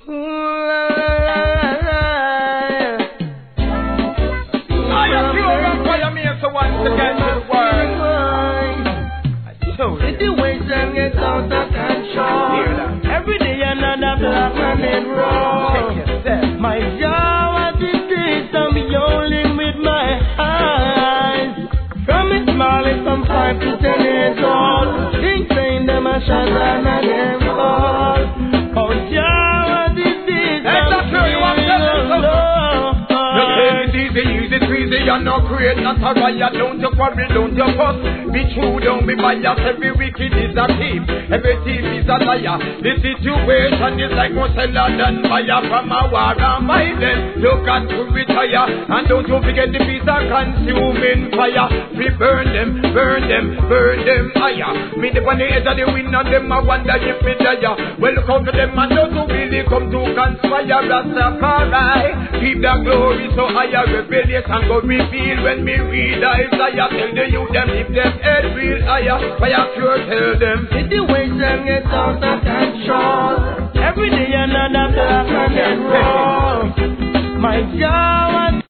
I am pure and fire me so once again to the world. Situation gets out of control. Every day another black man in roll. My job as it is, I'm beholding with my eyes. From it small, it's from 5 to 10 years old. Things saying them a shot and a them fall. Oh, job as it is, I'm beholding low. Easy, treasy, you're not great, not a riot. Don't you worry, don't you fuss. Be true, don't be biased. Every wicked is a thief, every thief is a liar. The situation is like Marcella done fire from a war and violence. You got to retire, and don't you forget the piece of consuming fire. We burn them higher. Me the on the edge of the wind and them I wonder if me die. Well, look out for them and those who really come to conspire. Rastafari, keep the glory so higher. Rebellious and go reveal when me read Isaiah. Tell the youth them if them head real higher. Fire pure tell them situation gets out of control. Every day another black man and roll. My job